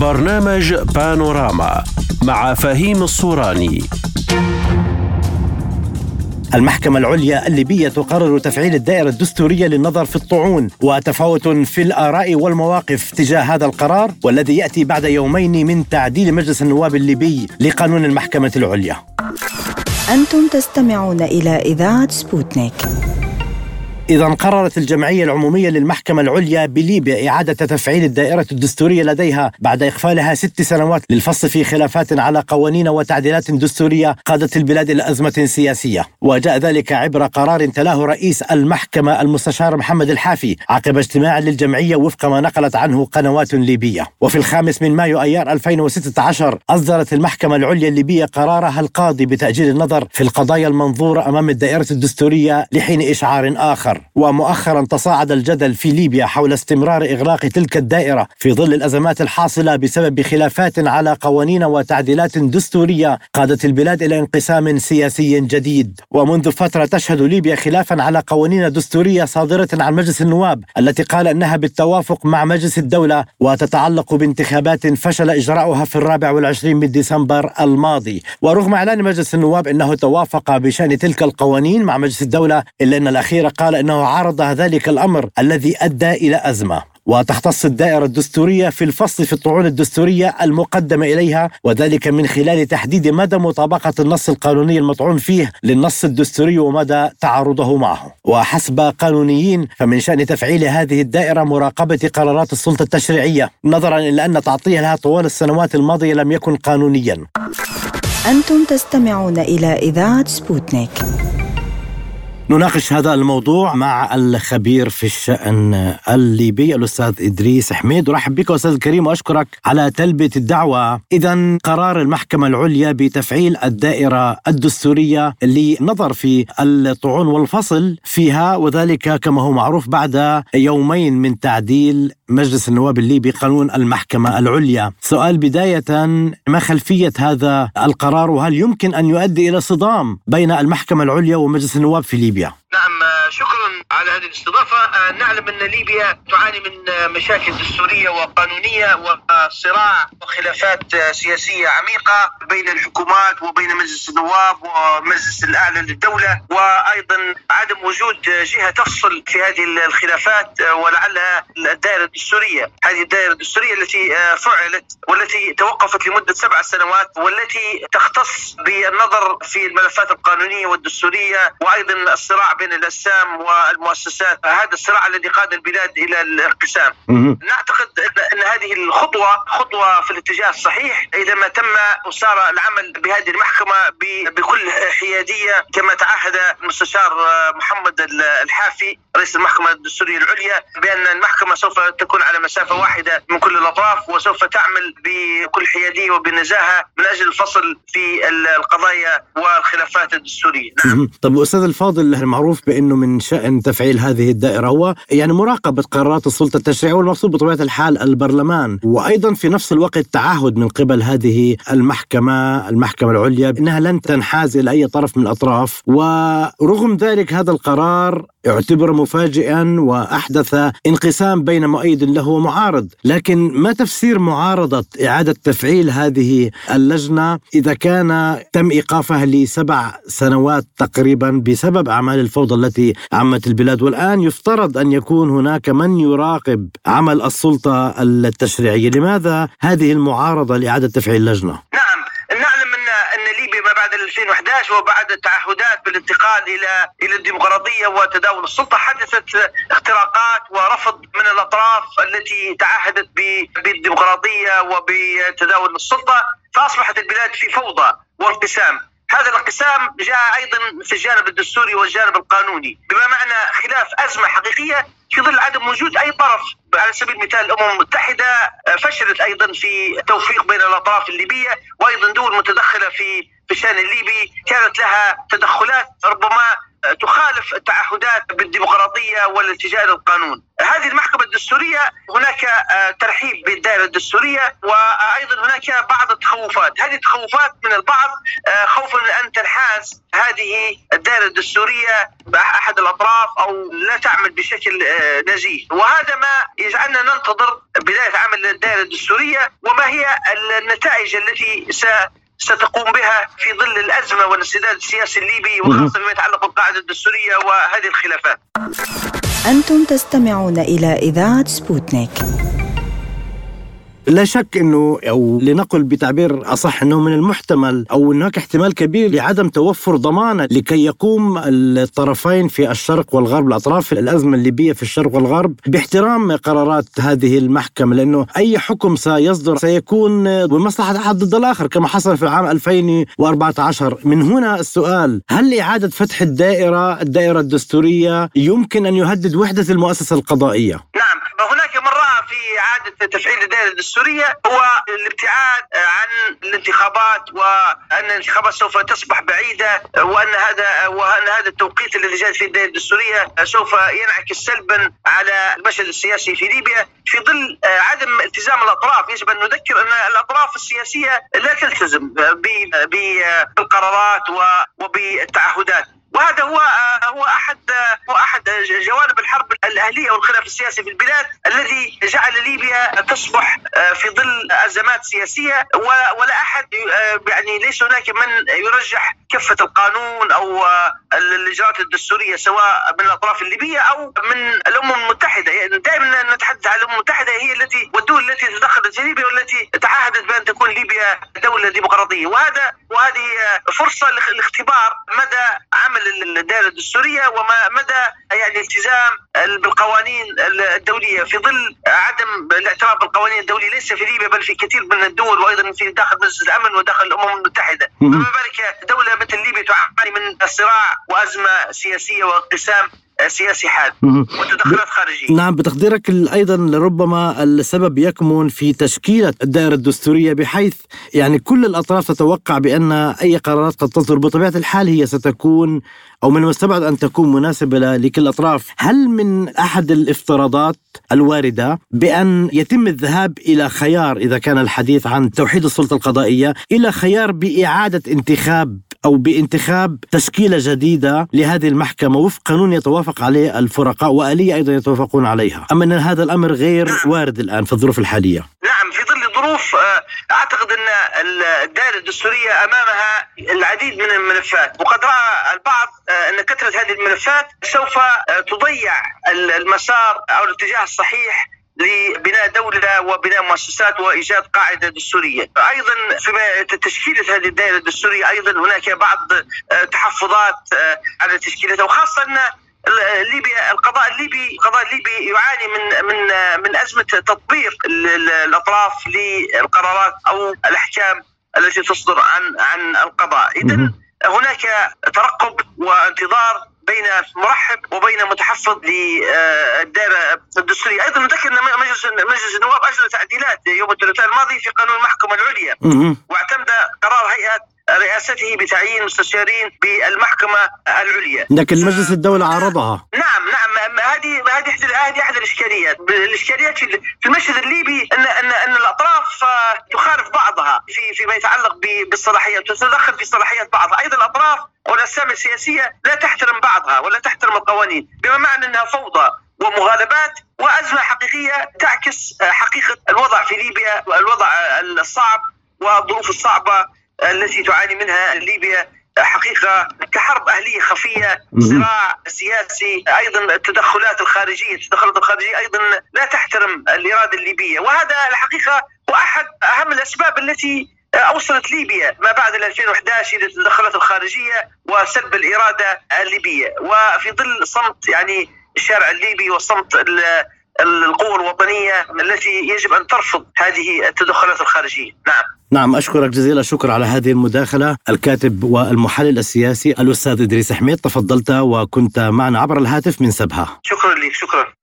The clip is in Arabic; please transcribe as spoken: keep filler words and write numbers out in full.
برنامج بانوراما مع فهيم الصوراني. المحكمة العليا الليبية تقرر تفعيل الدائرة الدستورية للنظر في الطعون، وتفاوت في الآراء والمواقف تجاه هذا القرار، والذي يأتي بعد يومين من تعديل مجلس النواب الليبي لقانون المحكمة العليا. أنتم تستمعون إلى إذاعة سبوتنيك. إذا قررت الجمعية العمومية للمحكمة العليا بليبيا إعادة تفعيل الدائرة الدستورية لديها بعد إغفالها ست سنوات للفصل في خلافات على قوانين وتعديلات دستورية قادت البلاد إلى أزمة سياسية، وجاء ذلك عبر قرار تلاه رئيس المحكمة المستشار محمد الحافي عقب اجتماع للجمعية وفق ما نقلت عنه قنوات ليبية. وفي الخامس من مايو أيار ألفين وستة عشر أصدرت المحكمة العليا الليبية قرارها القاضي بتأجيل النظر في القضايا المنظورة أمام الدائرة الدستورية لحين إشعار آخر. ومؤخرا تصاعد الجدل في ليبيا حول استمرار إغلاق تلك الدائرة في ظل الأزمات الحاصلة بسبب خلافات على قوانين وتعديلات دستورية قادت البلاد إلى انقسام سياسي جديد. ومنذ فترة تشهد ليبيا خلافا على قوانين دستورية صادرة عن مجلس النواب التي قال أنها بالتوافق مع مجلس الدولة وتتعلق بانتخابات فشل إجراؤها في الرابع والعشرين من ديسمبر الماضي. ورغم إعلان مجلس النواب أنه توافق بشأن تلك القوانين مع مجلس الدولة، إلا أن الأخير قال أنه عارض ذلك الأمر الذي أدى إلى أزمة. وتختص الدائرة الدستورية في الفصل في الطعون الدستورية المقدمة إليها، وذلك من خلال تحديد مدى مطابقة النص القانوني المطعون فيه للنص الدستوري ومدى تعارضه معه. وحسب قانونيين فمن شأن تفعيل هذه الدائرة مراقبة قرارات السلطة التشريعية، نظرا إلى أن تعطيها لها طوال السنوات الماضية لم يكن قانونيا. أنتم تستمعون إلى إذاعة سبوتنيك. نناقش هذا الموضوع مع الخبير في الشأن الليبي الأستاذ إدريس حميد. ورحب بك أستاذ الكريم وأشكرك على تلبية الدعوة. إذن قرار المحكمة العليا بتفعيل الدائرة الدستورية لنظر في الطعون والفصل فيها، وذلك كما هو معروف بعد يومين من تعديل مجلس النواب الليبي قانون المحكمة العليا. سؤال بداية، ما خلفية هذا القرار، وهل يمكن أن يؤدي إلى صدام بين المحكمة العليا ومجلس النواب في ليبيا؟ نعم، شكرا على هذه الاستضافة. نعلم أن ليبيا تعاني من مشاكل دستورية وقانونية وصراع وخلافات سياسية عميقة بين الحكومات وبين مجلس النواب ومجلس الأعلى للدولة، وأيضا عدم وجود جهة تفصل في هذه الخلافات ولعلها الدائرة الدستورية. هذه الدائرة الدستورية التي فعلت والتي توقفت لمدة سبع سنوات والتي تختص بالنظر في الملفات القانونية والدستورية، وأيضا الصراع بين الأسام والمؤسسات، هذا الصراع الذي قاد البلاد إلى الانقسام. نعتقد أن هذه الخطوة خطوة في الاتجاه الصحيح إذا ما تم وصار العمل بهذه المحكمة بكل حيادية كما تعهد المستشار محمد الحافي رئيس المحكمة الدستورية العليا، بأن المحكمة سوف تكون على مسافة واحدة من كل الأطراف وسوف تعمل بكل حيادية وبنزاهة من أجل الفصل في القضايا والخلافات الدستورية. نعم. طب أستاذ الفاضل، المعروف بأنه من شأن تفعيل هذه الدائرة هو يعني مراقبة قرارات السلطة التشريعية، والمقصود بطبيعة الحال البرلمان، وأيضا في نفس الوقت تعهد من قبل هذه المحكمة المحكمة العليا أنها لن تنحاز إلى أي طرف من الأطراف. ورغم ذلك هذا القرار يعتبر مفاجئا وأحدث انقسام بين مؤيد له ومعارض. لكن ما تفسير معارضة إعادة تفعيل هذه اللجنة إذا كان تم إيقافها لسبع سنوات تقريبا بسبب أعمال الفوضى التي عمت البلاد، والآن يفترض أن يكون هناك من يراقب عمل السلطة التشريعية؟ لماذا هذه المعارضة لإعادة تفعيل اللجنة؟ نعم، نعلم أن أن ليبيا ما بعد ألفين وأحد عشر وبعد التعهدات بالانتقال إلى إلى الديمقراطية وتداول السلطة حدثت اختراقات ورفض من الأطراف التي تعهدت بالديمقراطية وبتداول السلطة، فأصبحت البلاد في فوضى وانقسام. هذا الانقسام جاء أيضا في الجانب الدستوري والجانب القانوني، بما معنى خلاف أزمة حقيقية في ظل عدم وجود أي طرف. على سبيل المثال الأمم المتحدة فشلت أيضا في التوفيق بين الأطراف الليبية، وأيضا دول متدخلة في في الشأن الليبي كانت لها تدخلات ربما تخالف التعهدات بالديمقراطية والالتجاء للقانون. هذه المحكمة الدستورية هناك ترحيب بالدائرة الدستورية، وأيضا هناك بعض التخوفات. هذه التخوفات من البعض خوفا أن تنحاز هذه الدائرة الدستورية بأحد الأطراف أو لا تعمل بشكل نزيه، وهذا ما يجعلنا ننتظر بداية عمل الدائرة الدستورية، وما هي النتائج التي ستقوم بها في ظل الأزمة والانسداد السياسي الليبي، وخاصة فيما يتعلق بالقاعدة الدستورية وهذه الخلافات. أنتم تستمعون إلى إذاعة سبوتنيك. لا شك أنه أو لنقل بتعبير أصح أنه من المحتمل أو هناك احتمال كبير لعدم توفر ضمانة لكي يقوم الطرفين في الشرق والغرب، الأطراف الأزمة الليبية في الشرق والغرب، باحترام قرارات هذه المحكمة، لأنه أي حكم سيصدر سيكون بمصلحة أحد ضد الآخر كما حصل في العام ألفين وأربعة عشر. من هنا السؤال: هل إعادة فتح الدائرة الدائرة الدستورية يمكن أن يهدد وحدة المؤسسة القضائية؟ نعم، هناك مرة في إعادة تفعيل الدائرة الدستورية هو الابتعاد عن الانتخابات، وأن الانتخابات سوف تصبح بعيدة، وأن هذا وأن هذا التوقيت الذي جاءت فيه الدائرة الدستورية سوف ينعكس سلبا على المشهد السياسي في ليبيا في ظل عدم التزام الأطراف. يجب أن نذكر أن الأطراف السياسية لا تلتزم بالقرارات وبالتعهدات، وهذا هو هو احد هو احد جوانب الحرب الاهليه والخلاف السياسي في البلاد الذي جعل ليبيا تصبح في ظل ازمات سياسيه، ولا احد يعني ليس هناك من يرجح كفه القانون او الاجراءات الدستوريه سواء من الاطراف الليبيه او من الامم المتحده. يعني دائما نتحدث عن الامم المتحده، هي التي والدول التي تدخلت في ليبيا والتي تعهدت بان تكون ليبيا دوله ديمقراطيه، وهذا وهذه فرصه لاختبار مدى عمل الدائرة الدستورية وما مدى يعني التزام بالقوانين الدولية في ظل عدم الاعتراف بالقوانين الدولية ليس في ليبيا بل في كثير من الدول، وأيضا في داخل مجلس الأمن وداخل الأمم المتحدة. فما بالك دولة مثل ليبيا تعاني من صراع وأزمة سياسية وانقسام سياسي حاد وتدخلات خارجية. نعم، بتقديرك أيضا لربما السبب يكمن في تشكيلة الدائرة الدستورية، بحيث يعني كل الأطراف تتوقع بأن أي قرارات قد تصدر بطبيعة الحال هي ستكون أو من المستبعد أن تكون مناسبة لكل الأطراف. هل من أحد الافتراضات الواردة بأن يتم الذهاب إلى خيار، إذا كان الحديث عن توحيد السلطة القضائية، إلى خيار بإعادة انتخاب أو بانتخاب تشكيلة جديدة لهذه المحكمة وفق قانون يتوافق عليه الفرقاء وآلية أيضا يتوافقون عليها، أما أن هذا الأمر غير وارد الآن في الظروف الحالية؟ نعم، في ظل ظروف أعتقد أن الدائرة الدستورية أمامها العديد من الملفات، وقد رأى البعض أن كثرة هذه الملفات سوف تضيع المسار أو الاتجاه الصحيح لبناء دولة وبناء مؤسسات وإيجاد قاعدة دستورية. أيضا في تشكيلة هذه الدائرة الدستورية أيضا هناك بعض تحفظات على تشكيلتها، وخاصة أن ليبيا القضاء الليبي القضاء الليبي يعاني من من من أزمة تطبيق الأطراف للقرارات أو الأحكام التي تصدر عن عن القضاء. إذن هناك ترقب وانتظار بين مرحب وبين متحفظ للدائرة الدستورية. أيضا نذكر أن مجلس مجلس النواب أجرى تعديلات يوم الثلاثاء الماضي في قانون المحكمة العليا، واعتمد قرار هيئة رئاسته بتعيين مستشارين بالمحكمة العليا، لكن مجلس الدولة عرضها. نعم نعم هذه هذه احد هذه احد الاشكاليات الاشكاليات في المشهد الليبي ان ان ان الاطراف تخالف بعضها في فيما يتعلق بالصلاحيات وتتدخل في صلاحيات بعضها. ايضا الاطراف والاسامي السياسية لا تحترم بعضها ولا تحترم القوانين، بما معنى انها فوضى ومغالبات وازمة حقيقية تعكس حقيقة الوضع في ليبيا، الوضع الصعب والظروف الصعبة التي تعاني منها ليبيا حقيقة كحرب أهلية خفية، صراع سياسي، أيضا التدخلات الخارجية التدخلات الخارجية أيضا لا تحترم الإرادة الليبية، وهذا الحقيقة هو أحد أهم الأسباب التي أوصلت ليبيا ما بعد ألفين وأحد عشر إلى التدخلات الخارجية وسلب الإرادة الليبية، وفي ظل صمت يعني الشارع الليبي وصمت القوى الوطنية التي يجب أن ترفض هذه التدخلات الخارجية. نعم نعم أشكرك جزيل الشكر على هذه المداخلة. الكاتب والمحلل السياسي الأستاذ إدريس حميد، تفضلت وكنت معنا عبر الهاتف من سبها. شكرا لك. شكرا.